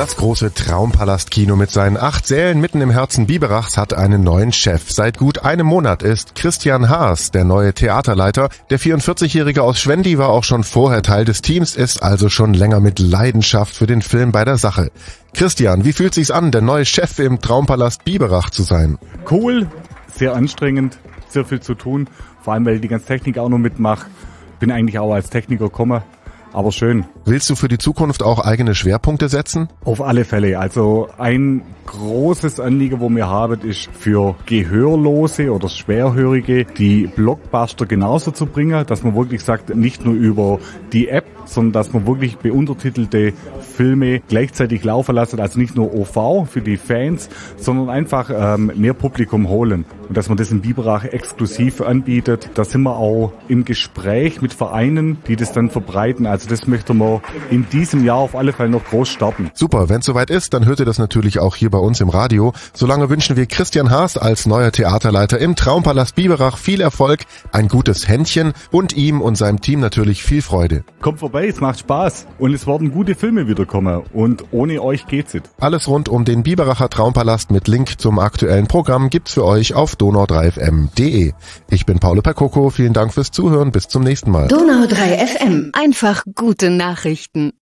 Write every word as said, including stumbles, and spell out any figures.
Das große Traumpalast-Kino mit seinen acht Sälen mitten im Herzen Biberachs hat einen neuen Chef. Seit gut einem Monat ist Christian Haas der neue Theaterleiter. Der vierundvierzigjährige aus Schwendi war auch schon vorher Teil des Teams, ist also schon länger mit Leidenschaft für den Film bei der Sache. Christian, wie fühlt sich's an, der neue Chef im Traumpalast Biberach zu sein? Cool, sehr anstrengend, sehr viel zu tun, vor allem weil ich die ganze Technik auch noch mitmache. Bin eigentlich auch als Techniker gekommen. Aber schön. Willst du für die Zukunft auch eigene Schwerpunkte setzen? Auf alle Fälle. Also ein großes Anliegen, wo wir haben, ist für Gehörlose oder Schwerhörige die Blockbuster genauso zu bringen, dass man wirklich sagt, nicht nur über die App, sondern dass man wirklich beuntertitelte Filme gleichzeitig laufen lassen, also nicht nur O V für die Fans, sondern einfach ähm, mehr Publikum holen. Und dass man das in Biberach exklusiv anbietet. Da sind wir auch im Gespräch mit Vereinen, die das dann verbreiten. Also das möchten wir in diesem Jahr auf alle Fälle noch groß starten. Super, wenn es soweit ist, dann hört ihr das natürlich auch hier bei uns im Radio. Solange wünschen wir Christian Haas als neuer Theaterleiter im Traumpalast Biberach viel Erfolg, ein gutes Händchen und ihm und seinem Team natürlich viel Freude. Kommt vorbei, es macht Spaß und es werden gute Filme wiederkommen und ohne euch geht's nicht. Alles rund um den Biberacher Traumpalast mit Link zum aktuellen Programm gibt's für euch auf donau drei f m punkt d e. Ich bin Paolo Percoco, vielen Dank fürs Zuhören, bis zum nächsten Mal. Donau drei F M, einfach gute Nachrichten.